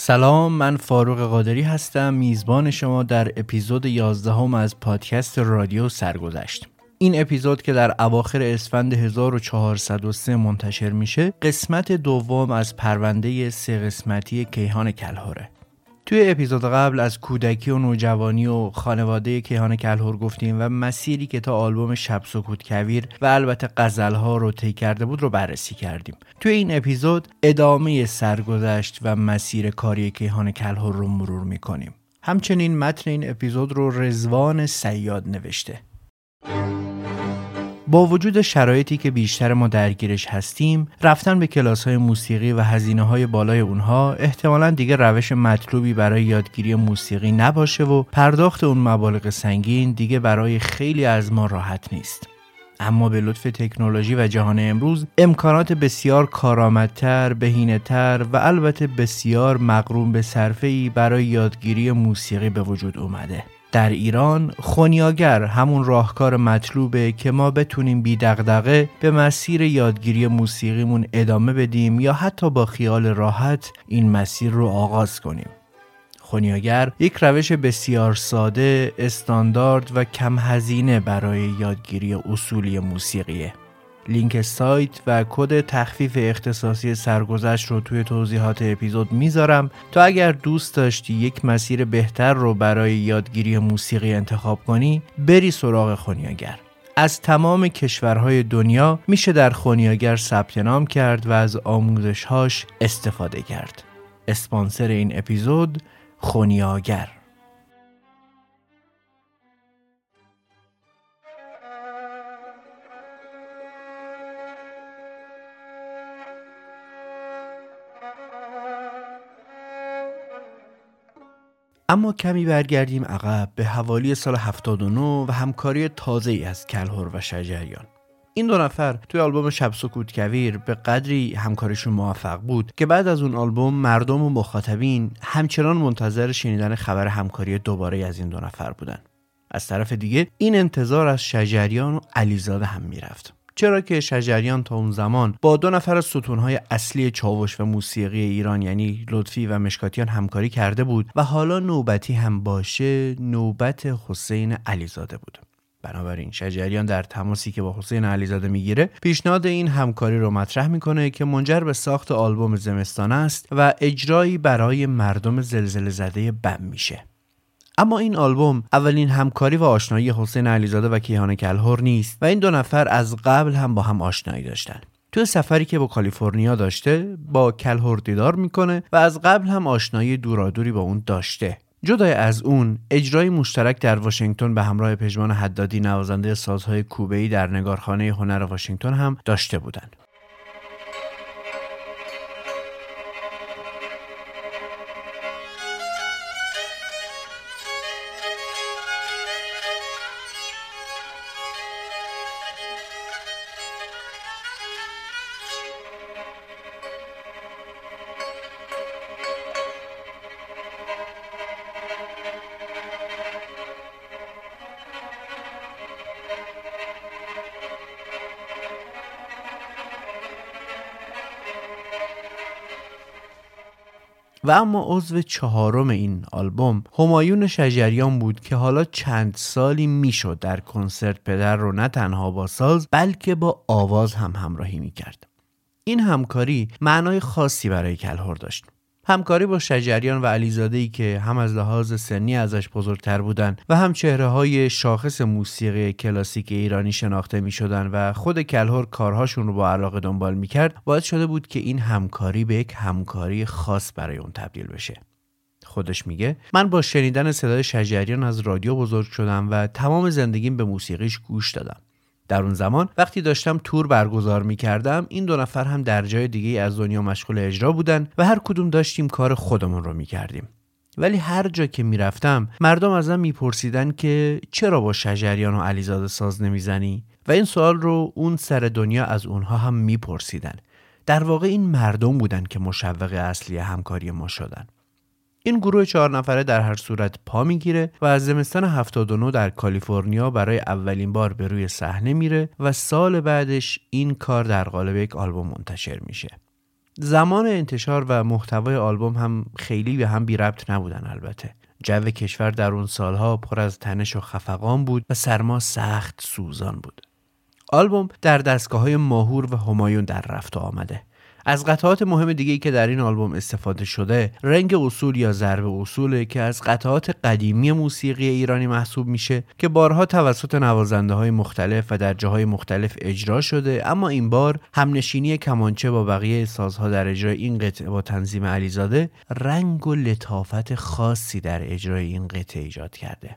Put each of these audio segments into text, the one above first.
سلام، من فاروق قادری هستم، میزبان شما در اپیزود 11 از پادکست رادیو سرگذشت. این اپیزود که در اواخر اسفند 1403 منتشر میشه، قسمت دوم از پرونده 3 قسمتی کیهان کلهره. توی اپیزود قبل از کودکی و نوجوانی و خانواده کیهان کلهر گفتیم و مسیری که تا آلبوم شب سکوت کویر و البته غزل‌ها رو طی کرده بود رو بررسی کردیم. توی این اپیزود ادامه سرگذشت و مسیر کاری کیهان کلهر رو مرور می‌کنیم. همچنین متن این اپیزود رو رضوان صیاد نوشته. با وجود شرایطی که بیشتر ما درگیرش هستیم، رفتن به کلاس‌های موسیقی و هزینه‌های بالای اونها احتمالاً دیگه روش مطلوبی برای یادگیری موسیقی نباشه و پرداخت اون مبالغ سنگین دیگه برای خیلی از ما راحت نیست. اما به لطف تکنولوژی و جهان امروز امکانات بسیار کارآمدتر، بهینه‌تر و البته بسیار مقرون به صرفه‌ای برای یادگیری موسیقی به وجود اومده. در ایران خونیاگر همون راهکار مطلوبه که ما بتونیم بی دغدغه به مسیر یادگیری موسیقیمون ادامه بدیم یا حتی با خیال راحت این مسیر رو آغاز کنیم. خونیاگر یک روش بسیار ساده، استاندارد و کم هزینه برای یادگیری اصولی موسیقیه. لینک سایت و کد تخفیف اختصاصی سرگذشت رو توی توضیحات اپیزود میذارم تا اگر دوست داشتی یک مسیر بهتر رو برای یادگیری موسیقی انتخاب کنی، بری سراغ خونیاگر. از تمام کشورهای دنیا میشه در خونیاگر ثبت نام کرد و از آموزش‌هاش استفاده کرد. اسپانسر این اپیزود خونیاگر. اما کمی برگردیم عقب به حوالی سال 79 و همکاری تازه‌ای از کلهر و شجریان. این دو نفر توی آلبوم شب سکوت کویر به قدری همکاریشون موفق بود که بعد از اون آلبوم مردم و مخاطبین همچنان منتظر شنیدن خبر همکاری دوباره از این دو نفر بودن. از طرف دیگه این انتظار از شجریان و علیزاده هم میرفت، چرا که شجریان تا اون زمان با 2 نفر از ستونهای اصلی چاوش و موسیقی ایران یعنی لطفی و مشکاتیان همکاری کرده بود و حالا نوبتی هم باشه نوبت حسین علیزاده بود. بنابراین شجریان در تماسی که با حسین علیزاده میگیره پیشنهاد این همکاری رو مطرح میکنه که منجر به ساخت آلبوم زمستان است و اجرایی برای مردم زلزله زده بم میشه. اما این آلبوم اولین همکاری و آشنایی حسین علیزاده و کیهان کلهر نیست و این دو نفر از قبل هم با هم آشنایی داشتن. تو سفری که با کالیفرنیا داشته با کلهر دیدار میکنه و از قبل هم آشنایی دورادوری با اون داشته. جدای از اون اجرای مشترک در واشنگتن به همراه پژمان حدادی نوازنده سازهای کوبه‌ای در نگارخانه هنر واشنگتن هم داشته بودن. و اما عضو 4 این آلبوم همایون شجریان بود که حالا چند سالی میشد در کنسرت پدر رو نه تنها با ساز بلکه با آواز هم همراهی میکرد. این همکاری معنای خاصی برای کلهر داشت. همکاری با شجریان و علیزاده‌ای که هم از لحاظ سنی ازش بزرگتر بودن و هم چهره‌های شاخص موسیقی کلاسیک ایرانی شناخته می‌شدن و خود کلهر کارهاشون رو با علاقه دنبال می‌کرد، باعث شده بود که این همکاری به یک همکاری خاص برای اون تبدیل بشه. خودش میگه من با شنیدن صدای شجریان از رادیو بزرگ شدم و تمام زندگیم به موسیقیش گوش دادم. در اون زمان وقتی داشتم تور برگزار می‌کردم این 2 نفر هم در جای دیگه از دنیا مشغول اجرا بودن و هر کدوم داشتیم کار خودمون رو می‌کردیم. ولی هر جا که میرفتم مردم ازم میپرسیدن که چرا با شجریان و علیزاده ساز نمیزنی؟ و این سوال رو اون سر دنیا از اونها هم میپرسیدن. در واقع این مردم بودن که مشوق اصلی همکاری ما شدن. این گروه 4 نفره در هر صورت پا میگیره و از زمستان 79 در کالیفرنیا برای اولین بار به روی صحنه میره و سال بعدش این کار در قالب یک آلبوم منتشر میشه. زمان انتشار و محتوای آلبوم هم خیلی به هم بی ربط نبودن. البته جو کشور در اون سالها پر از تنش و خفقان بود و سرما سخت سوزان بود. آلبوم در دستگاه‌های ماهور و همایون در رفت و آمده. از قطعات مهم دیگه‌ای که در این آلبوم استفاده شده، رنگ اصول یا ضرب اصوله که از قطعات قدیمی موسیقی ایرانی محسوب میشه که بارها توسط نوازنده‌های مختلف و در جاهای مختلف اجرا شده، اما این بار همنشینی کمانچه با بقیه سازها در اجرای این قطعه با تنظیم علیزاده رنگ و لطافت خاصی در اجرای این قطعه ایجاد کرده.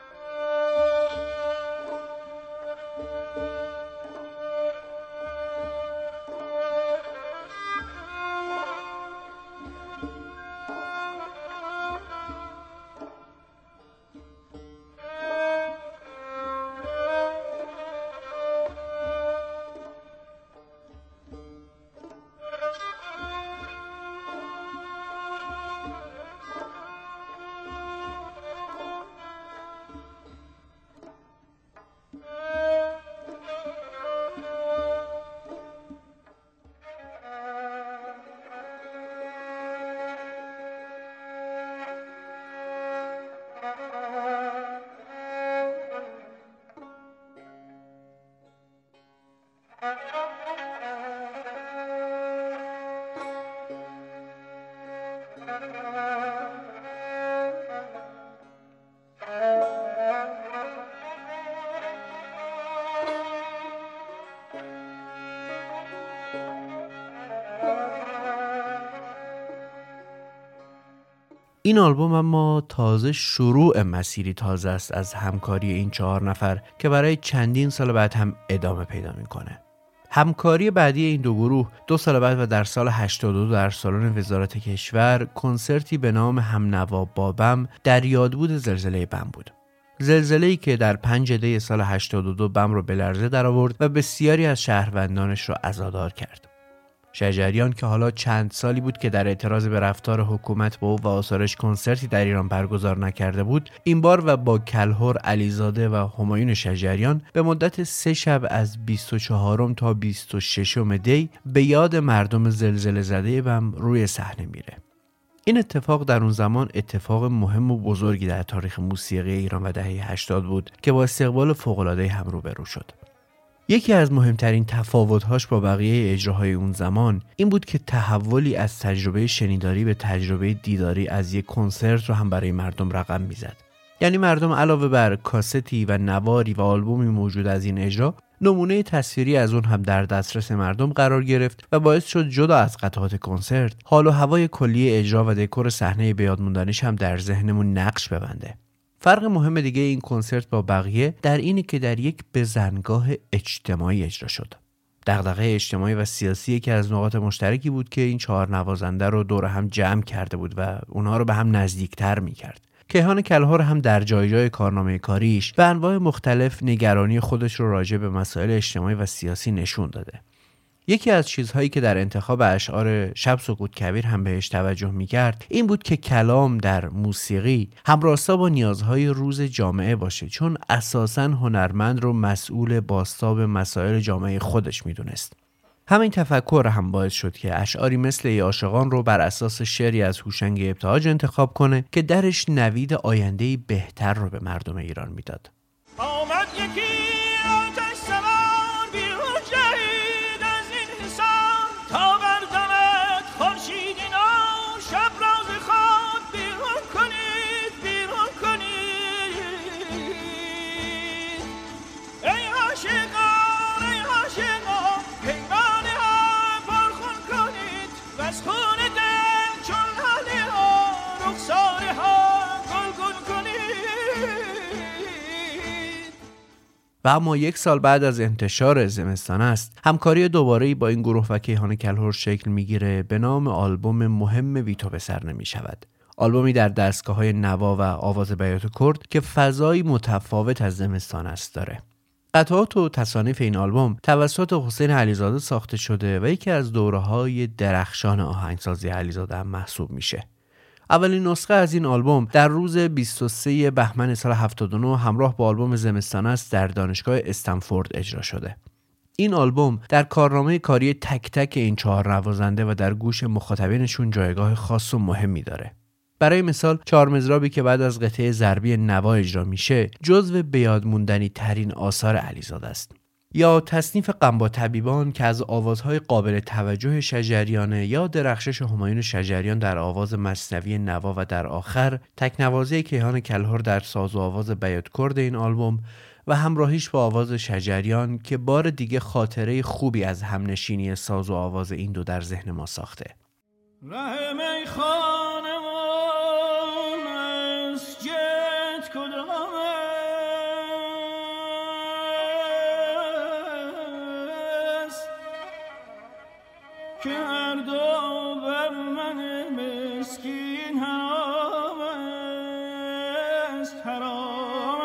این آلبوم اما تازه شروع مسیری تازه است از همکاری این 4 نفر که برای چندین سال بعد هم ادامه پیدا میکنه. همکاری بعدی این دو گروه 2 سال بعد و در سال 82 در سالن وزارت کشور کنسرتی به نام همنوا با بم در یادبود زلزله بم بود. زلزله‌ای که در 5 دی سال 82 بم رو به لرزه در آورد و بسیاری از شهروندانش را عزادار کرد. شجریان که حالا چند سالی بود که در اعتراض به رفتار حکومت با او و آثارش کنسرتی در ایران برگزار نکرده بود، این بار و با کلهر علیزاده و همایون شجریان به مدت 3 شب از 24 تا 26 دی به یاد مردم زلزله زده بم روی صحنه میره. این اتفاق در اون زمان اتفاق مهم و بزرگی در تاریخ موسیقی ایران و دهه 80 بود که با استقبال فوق‌العاده هم روبرو شد. یکی از مهمترین تفاوت‌هاش با بقیه اجراهای اون زمان این بود که تحولی از تجربه شنیداری به تجربه دیداری از یک کنسرت رو هم برای مردم رقم میزد. یعنی مردم علاوه بر کاستی و نواری و آلبومی موجود از این اجرا، نمونه تصویری از اون هم در دسترس مردم قرار گرفت و باعث شد جدا از قطعات کنسرت، حال و هوای کلی اجرا و دکور صحنه به یاد موندنیش هم در ذهنمون نقش ببنده. فرق مهم دیگه این کنسرت با بقیه در اینه که در یک بزنگاه اجتماعی اجرا شد. دغدغه اجتماعی و سیاسی که از نقاط مشترکی بود که این 4 نوازنده رو دور هم جمع کرده بود و اونها رو به هم نزدیکتر می‌کرد. کیهان کلهر هم در جای جای کارنامه کاریش به انواع مختلف نگرانی خودش رو راجع به مسائل اجتماعی و سیاسی نشون داده. یکی از چیزهایی که در انتخاب اشعار شب سکوت کویر هم بهش توجه می‌کرد این بود که کلام در موسیقی همراستا با نیازهای روز جامعه باشه، چون اساساً هنرمند رو مسئول بازتاب مسائل جامعه خودش می‌دونست. همین تفکر هم باعث شد که اشعاری مثل ای عاشقان رو بر اساس شعری از هوشنگ ابتهاج انتخاب کنه که درش نوید آینده‌ای بهتر رو به مردم ایران میداد. آمد یکی آتش سوار بیرون جهید از این حساب تا بردمت خورشید نو شب راز خواب بیرون کنید بیرون کنید ای عاشقان ای عاشقان پیمانه ها پرخون کنید و از خون دل چون لاله ها رخساره ها گلگون کنید. و اما 1 سال بعد از انتشار زمستان است، همکاری دوباره‌ای با این گروه و کیهان کلهر شکل میگیره به نام آلبوم مهم بی تو به سر نمی شود. آلبومی در دستگاه‌های نوا و آواز بیات کرد که فضایی متفاوت از زمستان است داره. قطعات و تصانیف این آلبوم توسط حسین علیزاده ساخته شده و یکی از دوره‌های درخشان آهنگسازی علیزاده هم محسوب میشه. اولین نسخه از این آلبوم در روز 23 بهمن سال 79 همراه با آلبوم زمستان است در دانشگاه استنفورد اجرا شده. این آلبوم در کارنامه کاری تک تک این 4 نوازنده و در گوش مخاطبینشون جایگاه خاص و مهمی داره. برای مثال 4 مضرابی که بعد از قطعه ضربی نوا اجرا میشه جزو بیاد موندنی ترین آثار علیزاده است. یا تصنیف غم با طبیبان که از آوازهای قابل توجه شجریانه یا درخشش همایون شجریان در آواز مثنوی نوا و در آخر تکنوازی کیهان کلهر در ساز و آواز بیاتکورد این آلبوم و همراهیش با آواز شجریان که بار دیگه خاطره خوبی از همنشینی ساز و آواز این دو در ذهن ما ساخته. ره میخانه و مسجد کدام است که هر دو بر من مسکین حرام است حرام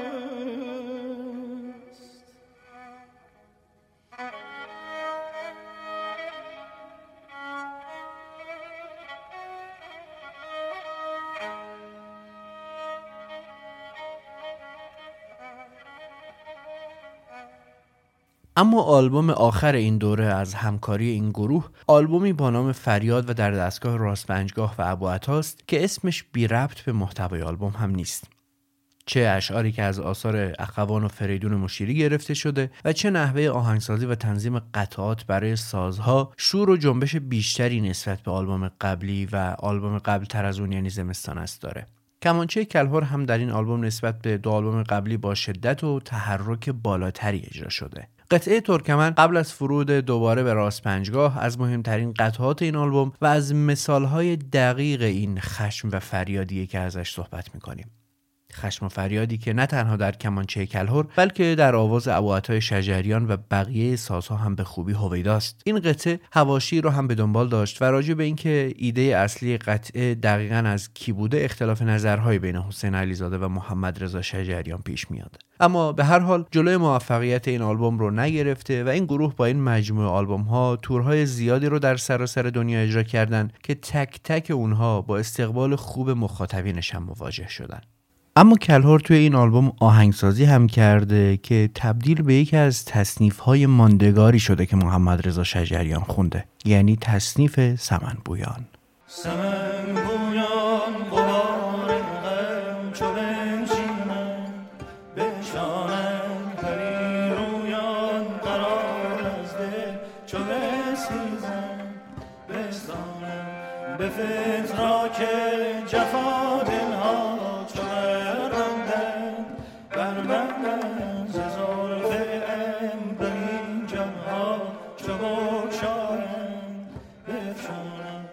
است. اما آلبوم آخر این دوره از همکاری این گروه آلبومی با نام فریاد و در دستگاه راست پنجگاه و ابوعطاست که اسمش بی ربط به محتوای آلبوم هم نیست. چه اشعاری که از آثار اخوان و فریدون مشیری گرفته شده و چه نحوه آهنگسازی و تنظیم قطعات برای سازها شور و جنبش بیشتری نسبت به آلبوم قبلی و آلبوم قبل تر از اون یعنی زمستان است داره. کمانچه کلهر هم در این آلبوم نسبت به دو آلبوم قبلی با شدت و تحرک بالاتری اجرا شده. قطعه ترکمن قبل از فرود دوباره به راست پنجگاه از مهمترین قطعات این آلبوم و از مثالهای دقیق این خشم و فریادیه که ازش صحبت میکنیم. خشم و فریادی که نه تنها در کمانچه کلهر بلکه در آواز ابوعطای شجریان و بقیه سازها هم به خوبی هویداست. این قطعه حواشی رو هم به دنبال داشت و راجع به اینکه ایده اصلی قطعه دقیقاً از کی بوده اختلاف نظرهای بین حسین علیزاده و محمد رضا شجریان پیش میاد. اما به هر حال جلوی موفقیت این آلبوم رو نگرفته و این گروه با این مجموعه آلبوم ها تورهای زیادی رو در سراسر دنیا اجرا کردن که تک تک اونها با استقبال خوب مخاطبینش هم مواجه شدن. اما کلهر توی این آلبوم آهنگسازی هم کرده که تبدیل به یکی از تصنیف‌های ماندگاری شده که محمد رضا شجریان خونده، یعنی تصنیف سمن بویان. سمن بویان غبار غم چو بنشینم بشانم پری رویان قرار از دل چو بسیزم بستانم به فتراک جفا دلها چو بربندم بربندم ز زلف عنبرین جانها چو بگشارم بفشانم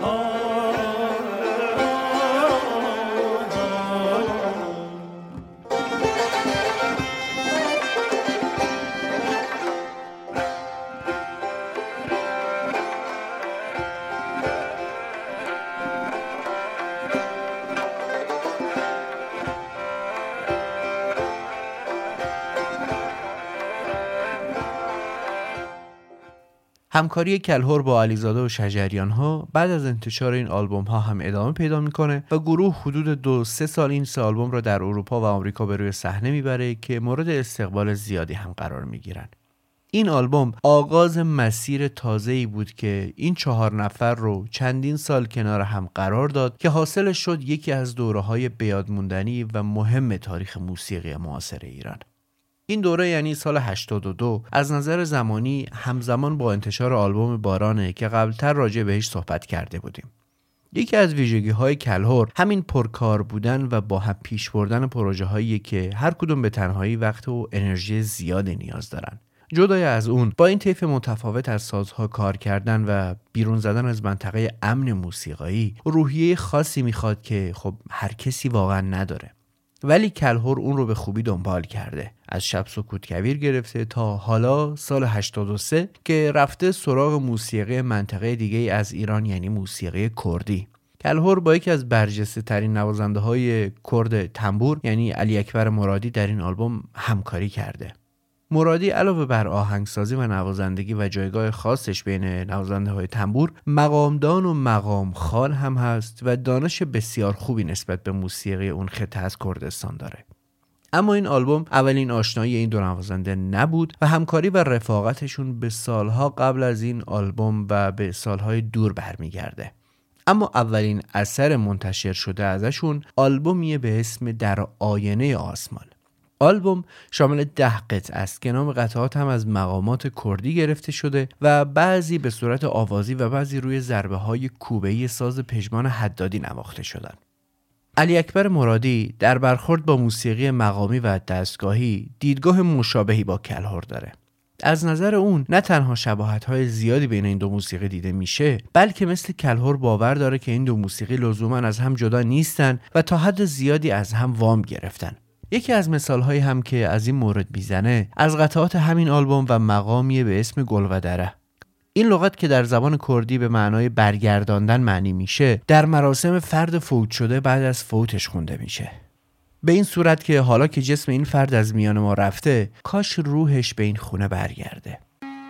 همکاری کلهر با علیزاده و شجریان ها بعد از انتشار این آلبوم ها هم ادامه پیدا میکنه و گروه حدود 2-3 سال این 3 آلبوم را در اروپا و آمریکا به روی صحنه میبره که مورد استقبال زیادی هم قرار میگیرن. این آلبوم آغاز مسیر تازه‌ای بود که این 4 نفر رو چندین سال کنار هم قرار داد که حاصلش شد یکی از دوره‌های بیادموندنی و مهم تاریخ موسیقی معاصر ایران. این دوره یعنی سال 82 از نظر زمانی همزمان با انتشار آلبوم بارانه که قبلتر راجع بهش صحبت کرده بودیم. یکی از ویژگی‌های کلهر همین پرکار بودن و با هم پیش بردن پروژه‌هایی که هر کدوم به تنهایی وقت و انرژی زیادی نیاز دارن. جدای از اون با این طیف متفاوت از سازها کار کردن و بیرون زدن از منطقه امن موسیقایی روحیه خاصی میخواد که خب هر کسی واقعا نداره. ولی کلهر اون رو به خوبی دنبال کرده، از شب سکوت کویر گرفته تا حالا سال 83 که رفته سراغ موسیقی منطقه دیگه از ایران یعنی موسیقی کردی. کلهر با یکی از برجسته ترین نوازنده های کرد تنبور یعنی علی اکبر مرادی در این آلبوم همکاری کرده. مرادی علاوه بر آهنگسازی و نوازندگی و جایگاه خاصش بین نوازنده های تنبور مقامدان و مقام خوان هم هست و دانش بسیار خوبی نسبت به موسیقی اون خطه از کردستان داره. اما این آلبوم اولین آشنایی این دو نوازنده نبود و همکاری و رفاقتشون به سالها قبل از این آلبوم و به سالهای دور برمیگرده. اما اولین اثر منتشر شده ازشون آلبومیه به اسم در آینه آسمان. آلبوم شامل 10 قطعه است که نام قطعات هم از مقامات کردی گرفته شده و بعضی به صورت آوازی و بعضی روی ضربه‌های کوبه‌ای ساز پژمان حدادی نواخته شدن. علی اکبر مرادی در برخورد با موسیقی مقامی و دستگاهی دیدگاه مشابهی با کلهر داره. از نظر اون نه تنها شباهت‌های زیادی بین این دو موسیقی دیده میشه، بلکه مثل کلهر باور داره که این دو موسیقی لزوماً از هم جدا نیستن و تا حد زیادی از هم وام گرفتن. یکی از مثال‌هایی هم که از این مورد میزنه از قطعات همین آلبوم و مقامی به اسم گل و دره. این لغت که در زبان کردی به معنای برگرداندن معنی میشه، در مراسم فرد فوت شده بعد از فوتش خونده میشه. به این صورت که حالا که جسم این فرد از میان ما رفته، کاش روحش به این خونه برگرده.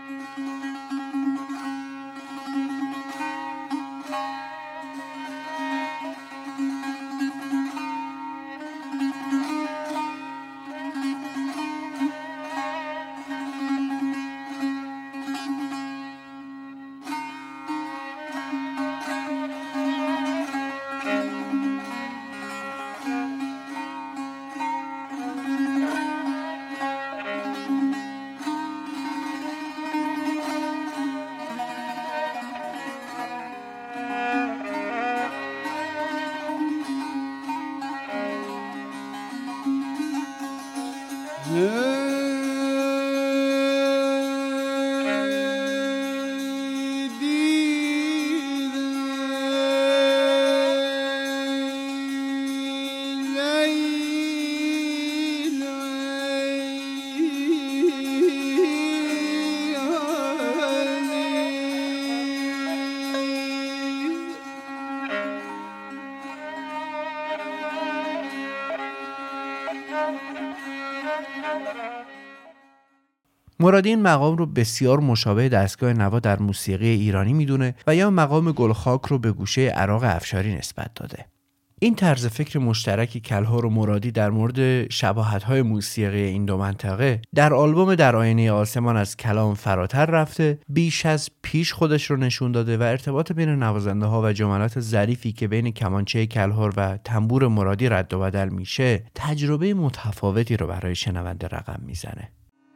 مرادی این مقام رو بسیار مشابه دستگاه نوا در موسیقی ایرانی میدونه و یا مقام گلخاک رو به گوشه عراق افشاری نسبت داده. این طرز فکر مشترکی کلهر و مرادی در مورد شباهت‌های موسیقی این دو منطقه در آلبوم در آینه آسمان از کلام فراتر رفته، بیش از پیش خودش رو نشون داده و ارتباط بین نوازنده‌ها و جملات ظریفی که بین کمانچه کلهر و تنبور مرادی رد و بدل میشه، تجربه متفاوتی رو برای شنونده رقم میزنه.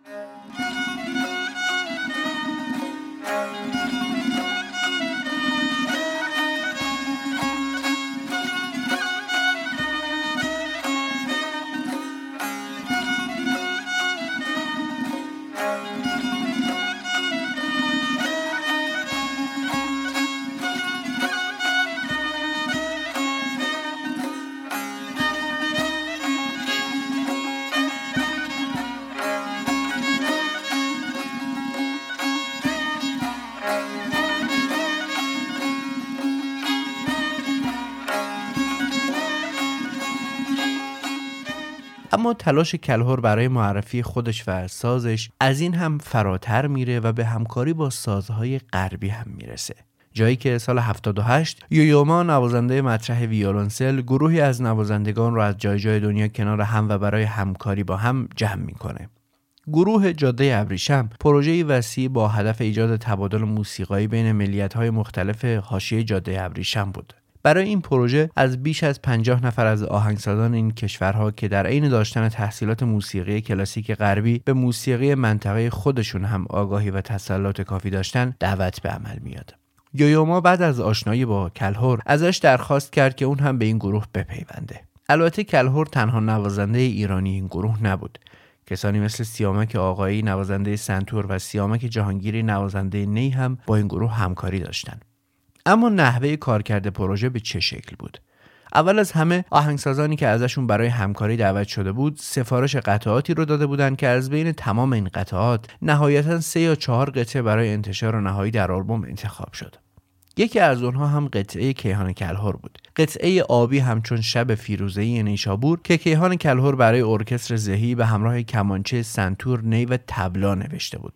اما تلاش کلهر برای معرفی خودش و سازش از این هم فراتر میره و به همکاری با سازهای غربی هم میرسه. جایی که سال 78 یویوما نوازنده مطرح ویولنسل گروهی از نوازندگان رو از جای دنیا کنار هم و برای همکاری با هم جمع میکنه. گروه جاده ابریشم پروژه‌ای وسیع با هدف ایجاد تبادل موسیقایی بین ملیت‌های مختلف حاشیه جاده ابریشم بود. برای این پروژه از بیش از 50 نفر از آهنگسازان این کشورها که در عین داشتن تحصیلات موسیقی کلاسیک غربی به موسیقی منطقه خودشون هم آگاهی و تسلط کافی داشتن دعوت به عمل میاد. یویوما بعد از آشنایی با کلهر ازش درخواست کرد که اون هم به این گروه بپیونده. البته کلهر تنها نوازنده ایرانی این گروه نبود. کسانی مثل سیامک آقایی نوازنده سنتور و سیامک جهانگیری نوازنده نی هم با این گروه همکاری داشتند. اما نحوه کارکرد پروژه به چه شکل بود؟ اول از همه آهنگسازانی که ازشون برای همکاری دعوت شده بود سفارش قطعاتی رو داده بودن که از بین تمام این قطعات نهایتاً 3 یا 4 قطعه برای انتشار نهایی در آلبوم انتخاب شد. یکی از اونها هم قطعه کیهان کلهر بود. قطعه آبی همچون شب فیروزه‌ای نیشابور که کیهان کلهر برای ارکستر زهی به همراه کمانچه، سنتور، نی و طبلا نوشته بود.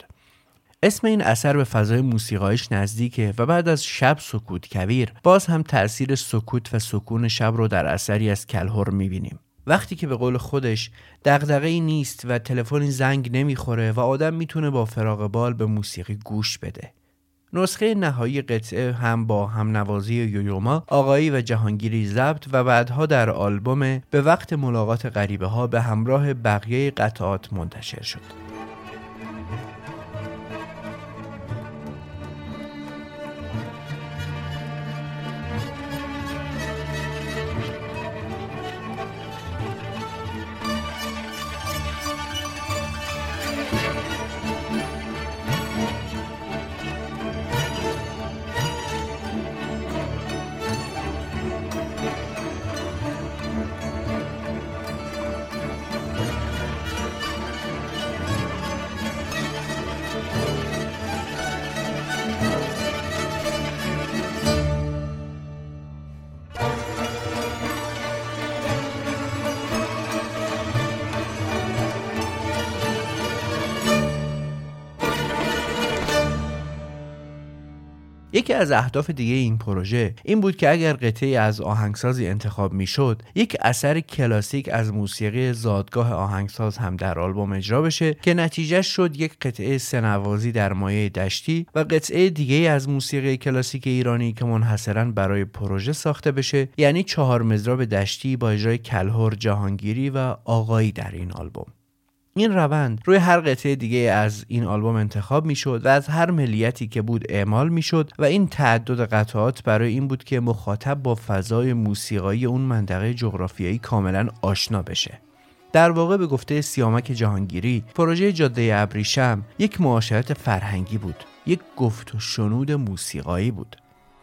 اسم این اثر به فضای موسیقایش نزدیکه و بعد از شب سکوت کویر باز هم تأثیر سکوت و سکون شب رو در اثری از کلهر می‌بینیم. وقتی که به قول خودش دغدغه‌ای نیست و تلفنی زنگ نمیخوره و آدم میتونه با فراغ بال به موسیقی گوش بده. نسخه نهایی قطعه هم با همنوازی یویوما، آقایی و جهانگیری ضبط و بعدها در آلبوم به وقت ملاقات غریبه ها به همراه بقیه قطعات منتشر شد. یکی از اهداف دیگه این پروژه این بود که اگر قطعه‌ای از آهنگسازی انتخاب میشد، یک اثر کلاسیک از موسیقی زادگاه آهنگساز هم در آلبوم اجرا بشه که نتیجهش شد یک قطعه سه‌نوازی در مایه دشتی و قطعه دیگه از موسیقی کلاسیک ایرانی که منحصراً برای پروژه ساخته بشه، یعنی 4 مضراب دشتی با اجرای کلهر، جهانگیری و آقایی در این آلبوم. این روند روی هر قطعه دیگه از این آلبوم انتخاب میشد و از هر ملیتی که بود اعمال میشد و این تعدد قطعات برای این بود که مخاطب با فضای موسیقایی اون منطقه جغرافیایی کاملا آشنا بشه. در واقع به گفته سیامک جهانگیری، پروژه جاده ابریشم یک معاشرت فرهنگی بود، یک گفت و شنود موسیقایی بود.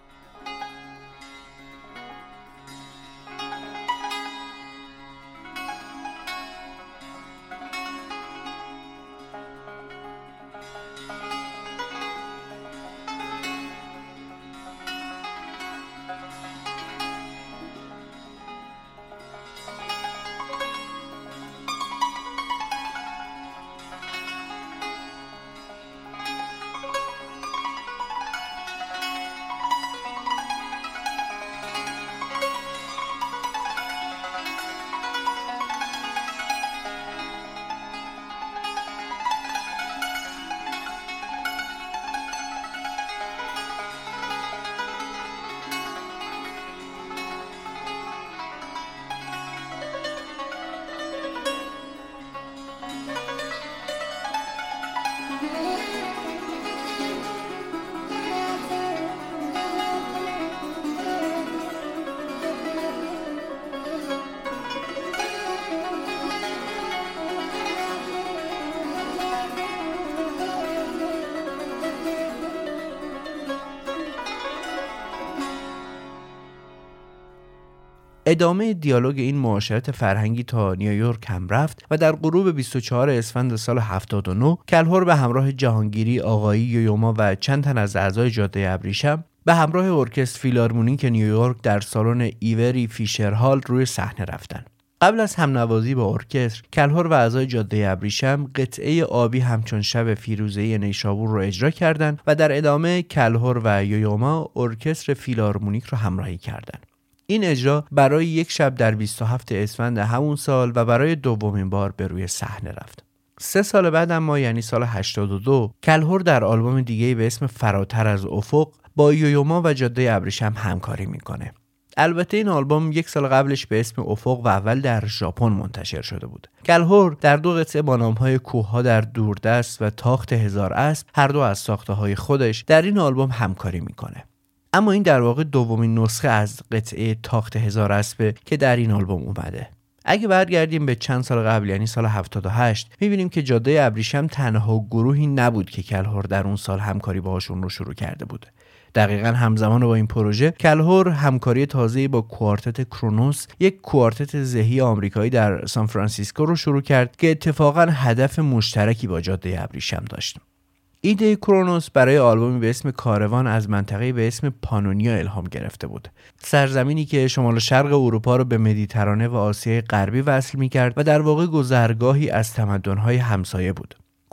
ادامه دیالوگ این معاشرت فرهنگی تا نیویورک هم رفت و در غروب 24 اسفند سال 79 کلهر به همراه جهانگیری، آقایی، یویوما و چند تن از اعضای جاده ابریشم به همراه ارکستر فیلارمونیک نیویورک در سالن ایوری فیشر هال روی صحنه رفتند. قبل از همنوازی با ارکستر، کلهر و اعضای جاده ابریشم قطعه آبی همچون شب فیروزه‌ای نیشابور رو اجرا کردند و در ادامه کلهر و یویوما ارکستر فیلارمونیک رو همراهی کردند. این اجرا برای یک شب در 27 اسفند همون سال و برای دومین بار به روی صحنه رفت. 3 سال بعد اما یعنی سال 82 کلهر در آلبوم دیگه‌ای به اسم فراتر از افق با یویوما و جاده ابریشم همکاری میکنه. البته این آلبوم 1 سال قبلش به اسم افق و اول در ژاپن منتشر شده بود. کلهر در 2 قطعه با نام‌های کوه‌ها در دوردست و تاخت هزار اسب، هر دو از ساخته‌های خودش، در این آلبوم همکاری میکنه. اما این در واقع دومین نسخه از قطعه تاخت هزار اسبه که در این آلبوم اومده. اگه برگردیم به چند سال قبل یعنی سال 78 میبینیم که جاده ابریشم تنها گروهی نبود که کلهر در اون سال همکاری باهاشون رو شروع کرده بود. دقیقاً همزمان با این پروژه کلهر همکاری تازه‌ای با کوارتت کرونوس، یک کوارتت ذهی آمریکایی در سان فرانسیسکو رو شروع کرد که اتفاقاً هدف مشترکی با جاده ابریشم داشت. ایده کرونوس برای آلبومی به اسم کاروان از منطقه‌ای به اسم پانونیا الهام گرفته بود. سرزمینی که شمال و شرق اروپا رو به مدیترانه و آسیای غربی وصل می‌کرد و در واقع گذرگاهی از تمدن‌های همسایه بود.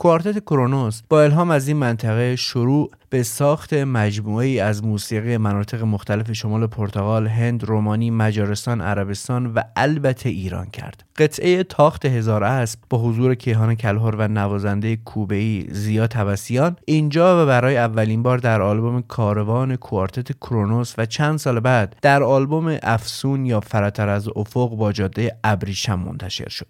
کوارتت کرونوس با الهام از این منطقه شروع به ساخت مجموعه‌ای از موسیقی مناطق مختلف شمال پرتغال، هند، رومانی، مجارستان، عربستان و البته ایران کرد. قطعه تاخت هزار اسب با حضور کیهان کلهر و نوازنده کوبه‌ای زیا تبسیان اینجا و برای اولین بار در آلبوم کاروان کوارتت کرونوس و چند سال بعد در آلبوم افسون یا فراتر از افق با جاده ابریشم منتشر شد.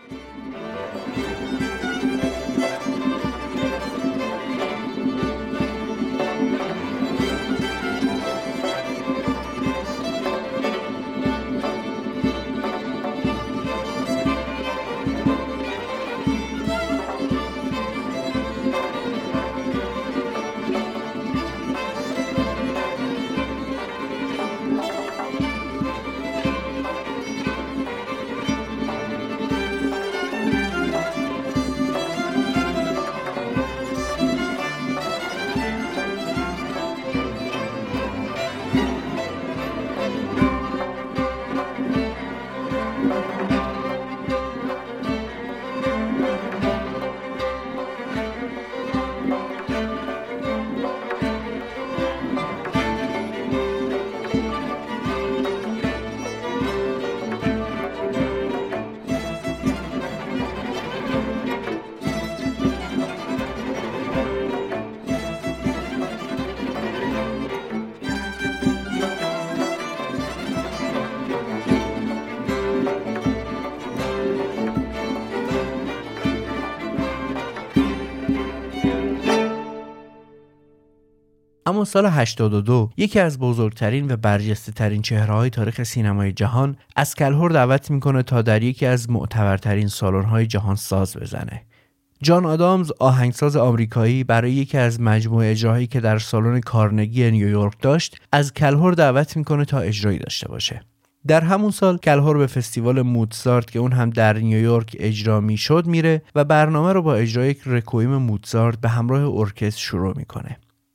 اما سال 82 یکی از بزرگترین و برجسته ترین چهره‌های تاریخ سینمای جهان از کلهر دعوت میکنه تا در یکی از معتبرترین سالن‌های جهان ساز بزنه. جان آدامز آهنگساز آمریکایی برای یکی از مجموعه اجراهایی که در سالن کارنگی نیویورک داشت از کلهر دعوت میکنه تا اجرایی داشته باشه. در همون سال کلهر به فستیوال موتزارت که اون هم در نیویورک اجرا میشد میره و برنامه رو با اجرای یک رکویم موتزارت به همراه ارکستر شروع میکنه.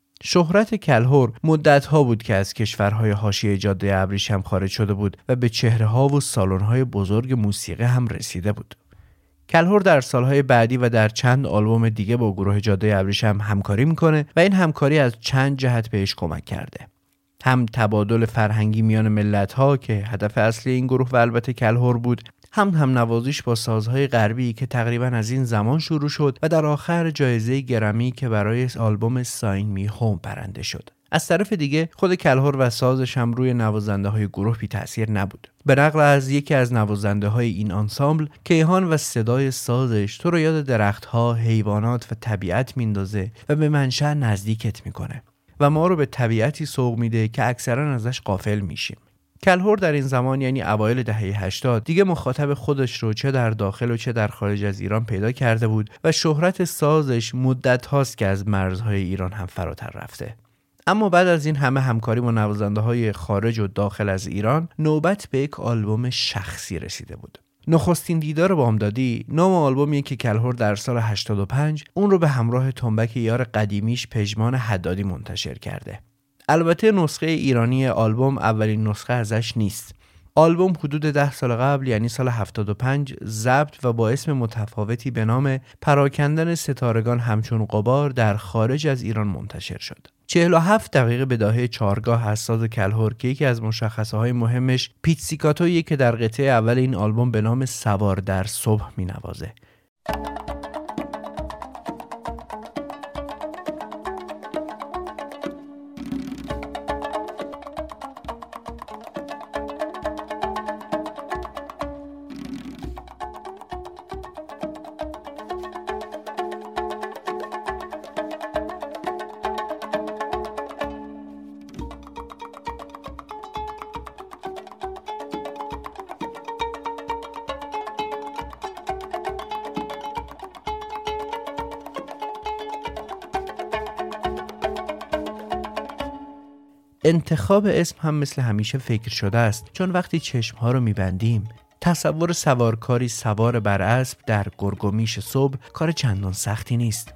شهرت کلهر مدت‌ها بود که از کشورهای حاشیه جاده ابریشم خارج شده بود و به چهره‌ها و سالن‌های بزرگ موسیقی هم رسیده بود. کلهر در سالهای بعدی و در چند آلبوم دیگه با گروه جاده ابریشم همکاری میکنه و این همکاری از چند جهت بهش کمک کرده. هم تبادل فرهنگی میان ملت‌ها که هدف اصلی این گروه و البته کلهر بود، هم نوازش با سازهای غربی که تقریبا از این زمان شروع شد و در آخر جایزه گرمی که برای آلبوم ساین می هوم برنده شد. از طرف دیگه خود کلهر و سازش هم روی نوازنده های گروه بی تأثیر نبود. به نقل از یکی از نوازنده های این آنسامبل، کیهان و صدای سازش تو رو یاد درختها، حیوانات و طبیعت میندازه و به منشأ نزدیکت میکنه و ما رو به طبیعتی سوق میده که اکثرا ازش غافل میشیم. کلهر در این زمان یعنی اوایل دهه 80 دیگه مخاطب خودش رو چه در داخل و چه در خارج از ایران پیدا کرده بود و شهرت سازش مدت هاست که از مرزهای ایران هم فراتر رفته. اما بعد از این همه همکاری با نوازنده های خارج و داخل از ایران، نوبت به یک آلبوم شخصی رسیده بود. نخستین دیدار بامدادی نام آلبومیه که کلهر در سال 85 اون رو به همراه تنبک یار قدیمیش پژمان حدادی منتشر کرده. البته نسخه ایرانی آلبوم اولین نسخه ازش نیست. آلبوم حدود 10 سال قبل یعنی سال 75 ضبط و با اسم متفاوتی به نام پراکندن ستارگان همچون غبار در خارج از ایران منتشر شد. 47 دقیقه به داهه چارگاه از ساز کلهر که یکی از مشخصه های مهمش پیتسیکاتویی که در قطعه اول این آلبوم به نام سوار در صبح می نوازه. انتخاب اسم هم مثل همیشه فکر شده است، چون وقتی چشمها رو میبندیم تصور سوارکاری سوار بر اسب در گرگومیش صبح کار چندان سختی نیست.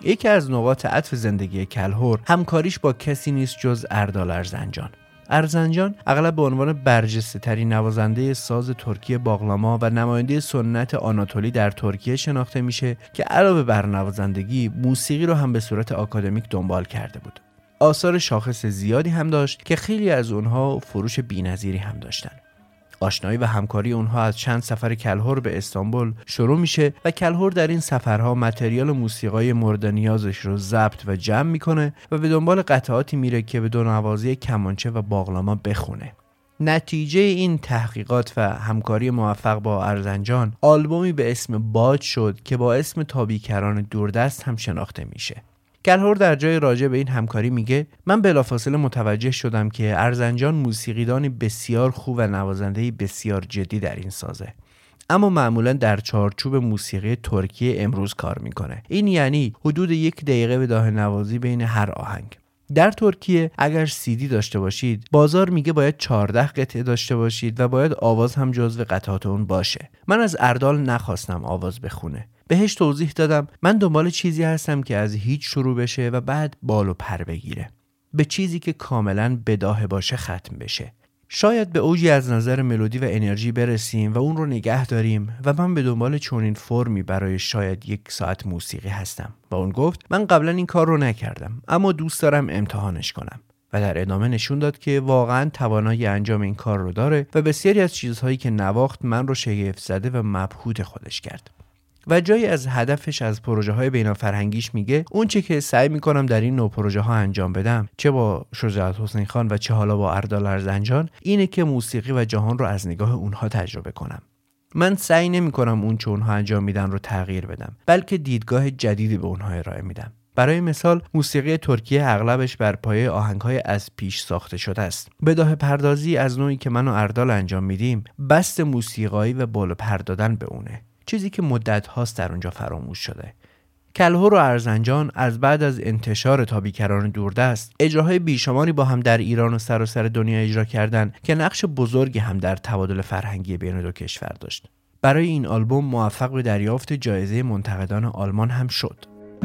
یکی از نقاط عطف زندگی کلهر همکاریش با کسی نیست جز اردال ارزنجان. ارزنجان اغلب به عنوان برجسته ترین نوازنده ساز ترکی باغلاما و نماینده سنت آناتولی در ترکیه شناخته میشه که علاوه بر نوازندگی موسیقی رو هم به صورت آکادمیک دنبال کرده بود. آثار شاخص زیادی هم داشت که خیلی از اونها فروش بی‌نظیری هم داشتن. آشنایی و همکاری اونها از چند سفر کلهر به استانبول شروع میشه و کلهر در این سفرها متریال موسیقای مورد نیازش رو ضبط و جمع میکنه و به دنبال قطعاتی میره که به دونوازی کمانچه و باغلاما بخونه. نتیجه این تحقیقات و همکاری موفق با ارزنجان آلبومی به اسم باد شد که با اسم تابیکران دوردست هم شناخته میشه. کلهر در جای راجع به این همکاری میگه من بلافاصله متوجه شدم که ارزنجان موسیقیدانی بسیار خوب و نوازنده‌ای بسیار جدی در این سازه، اما معمولا در چارچوب موسیقی ترکیه امروز کار میکنه. این یعنی حدود 1 دقیقه بداهه نوازی بین هر آهنگ. در ترکیه اگر CD داشته باشید بازار میگه باید 14 قطعه داشته باشید و باید آواز هم جزو قطعات اون باشه. من از اردال نخواستم آواز بخونه. بهش توضیح دادم من دنبال چیزی هستم که از هیچ شروع بشه و بعد بال و پر بگیره، به چیزی که کاملا بداهه باشه ختم بشه. شاید به اوجی از نظر ملودی و انرژی برسیم و اون رو نگه داریم و من به دنبال چنین فرمی برای شاید 1 ساعت موسیقی هستم. و اون گفت من قبلا این کار رو نکردم اما دوست دارم امتحانش کنم و در ادامه نشون داد که واقعا توانایی انجام این کار رو داره و بسیاری از چیزهایی که نواخت من رو شگفت زده و مبهوت خودش کرد. و جایی از هدفش از پروژه‌های بین‌الفرهنگیش میگه اون چه که سعی میکنم در این نوع پروژه‌ها انجام بدم، چه با شجاعت حسین خان و چه حالا با اردال ارزنجان، اینه که موسیقی و جهان رو از نگاه اونها تجربه کنم. من سعی نمیکنم اون چه اونها انجام میدن رو تغییر بدم، بلکه دیدگاه جدیدی به اونها ارائه میدم. برای مثال موسیقی ترکیه اغلبش بر پایه آهنگ‌های از پیش ساخته شده است. بداهه پردازی از نوعی که من و اردال انجام میدیم، بست موسیقایی و بالا پر دادن به اونه. چیزی که مدت هاست در اونجا فراموش شده. کلهر و ارزنجان از بعد از انتشار تابیکران دوردست اجراهای بیشماری با هم در ایران و سراسر دنیا اجرا کردند که نقش بزرگی هم در تبادل فرهنگی بین دو کشور داشت. برای این آلبوم موفق به دریافت جایزه منتقدان آلمان هم شد.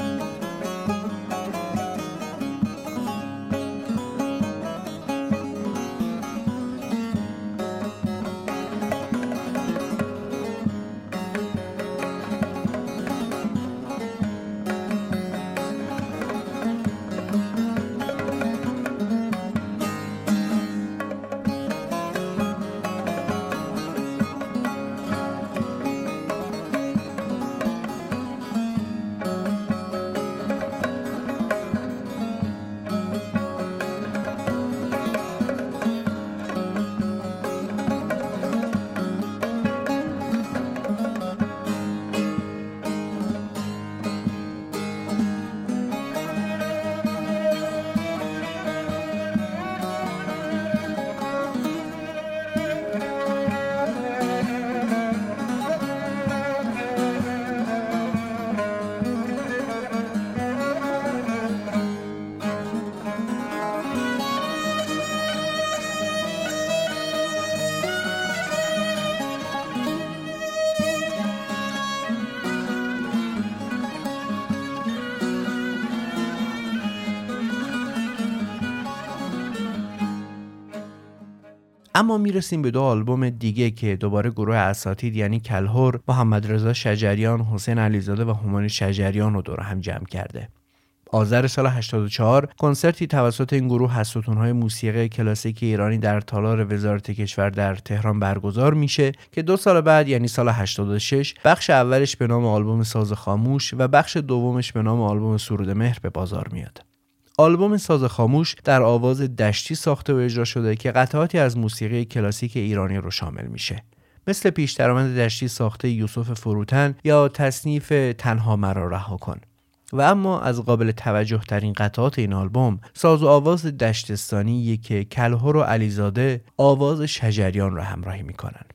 اما میرسیم به 2 آلبوم دیگه که دوباره گروه اساتید یعنی کلهر، محمد رضا شجریان، حسین علیزاده و هومانی شجریان رو دور هم جمع کرده. آذر سال 84 کنسرتی توسط این گروه از ستون‌های موسیقی کلاسیک ایرانی در تالار وزارت کشور در تهران برگزار میشه که 2 سال بعد یعنی سال 86 بخش اولش به نام آلبوم ساز خاموش و بخش دومش به نام آلبوم سرود مهر به بازار میاد. آلبوم ساز خاموش در آواز دشتی ساخته و اجرا شده که قطعاتی از موسیقی کلاسیک ایرانی رو شامل میشه، مثل پیشترامد دشتی ساخته یوسف فروتن یا تصنیف تنها مرا رها کن. و اما از قابل توجه ترین قطعات این آلبوم ساز و آواز دشتستانیه که کلهر و علیزاده آواز شجریان را همراهی میکنن.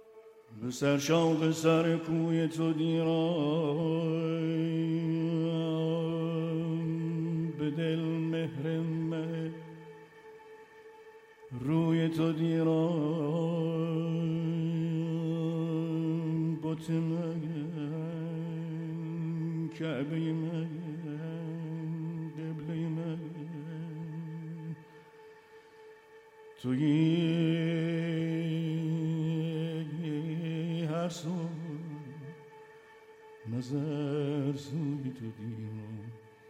به سر شوق سر کوی تو دیرم به دل مهر من روی تو دیرم بوت من کعبه من توی هر سو نظر سوی تو دیرم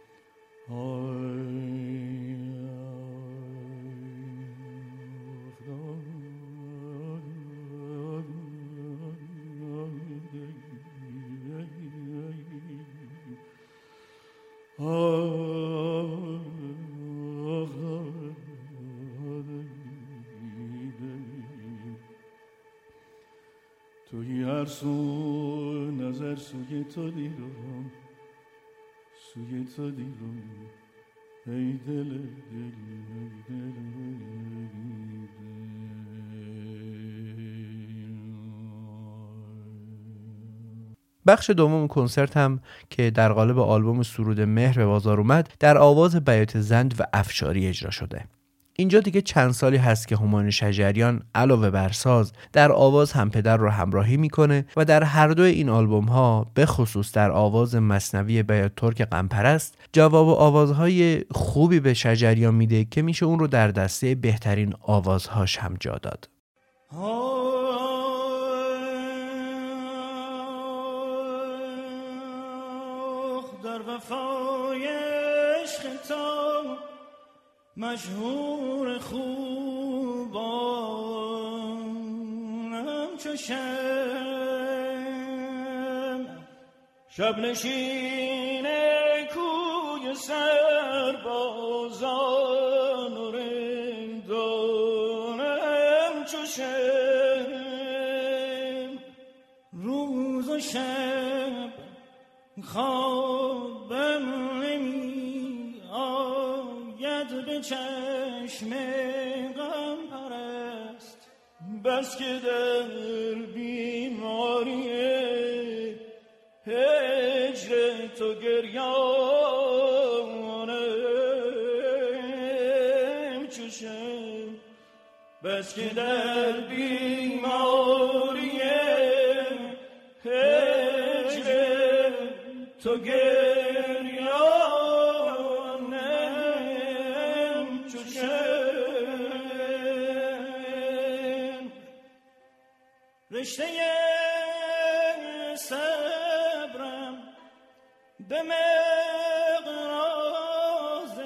توی هر سو نظر سوی تو دیرم سوی تو دیرم ای دل دل بخش دوم کنسرت هم که در قالب آلبوم سرود مهر به بازار اومد در آواز بیات زند و افشاری اجرا شده. اینجا دیگه چند سالی هست که هومان شجریان علاوه بر ساز در آواز هم پدر رو همراهی میکنه و در هر دوی این آلبوم ها به خصوص در آواز مثنوی بیات ترک غمپرست جواب آوازهای خوبی به شجریان میده که میشه اون رو در دسته بهترین آوازهاش هم جا داد. در وفای عشق تا مشهور خوبانم چو شب نشین کوی سربازان و رندانم چو روز و شب خوابم نمی آید به چشم غم پرست بس که در بیماری هجر تو گریانم چوشم بس که در بیماری هجر تو گریانم چوشم رشته صبرم به مقراض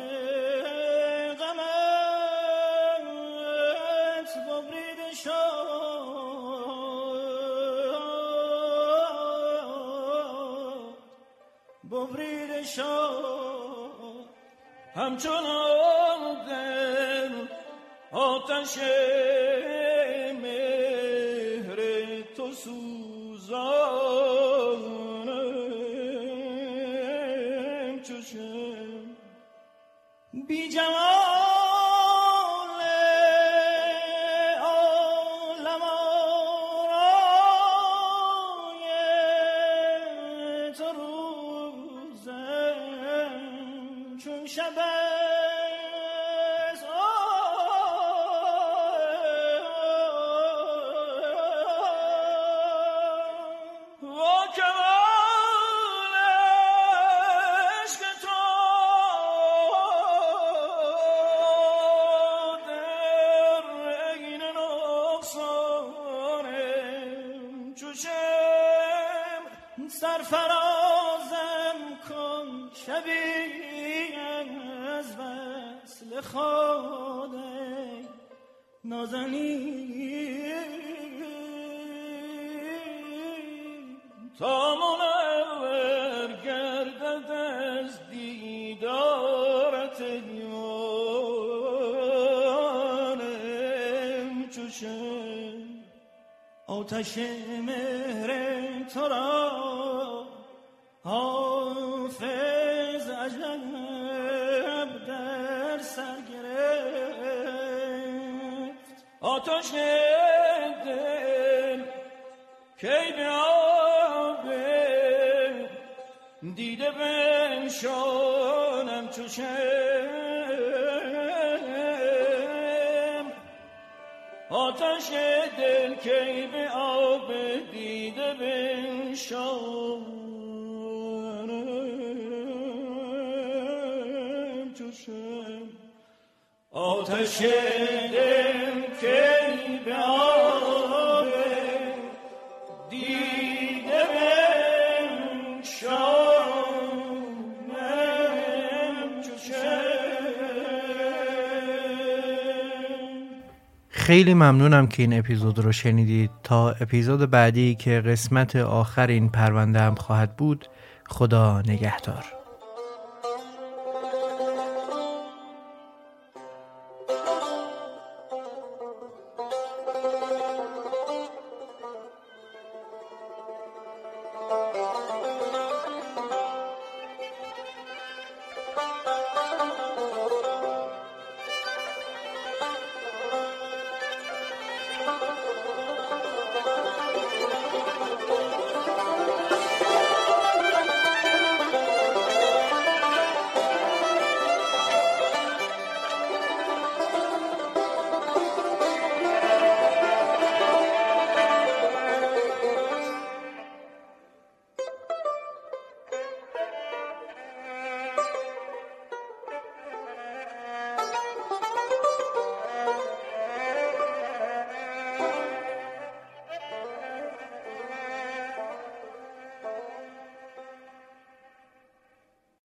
غمت ببریده شد همچنان دل آتش مهر تو سوزانم چوشم بی جمال عالم آرای تو روزم چون شب سرفرازم کن شبیه از وصل خاده نازنی تا منور گردد از دیدارت دیوانم چوشم آتش مهر تو را حافظ عجب در سر گرفت آتش دل کی به آب دیده بنشانم چوشم آتش دل کی به آب دیده بنشانم چوشم آتش دل خیلی ممنونم که این اپیزود رو شنیدید. تا اپیزود بعدی که قسمت آخر این پرونده هم خواهد بود، خدا نگهدار.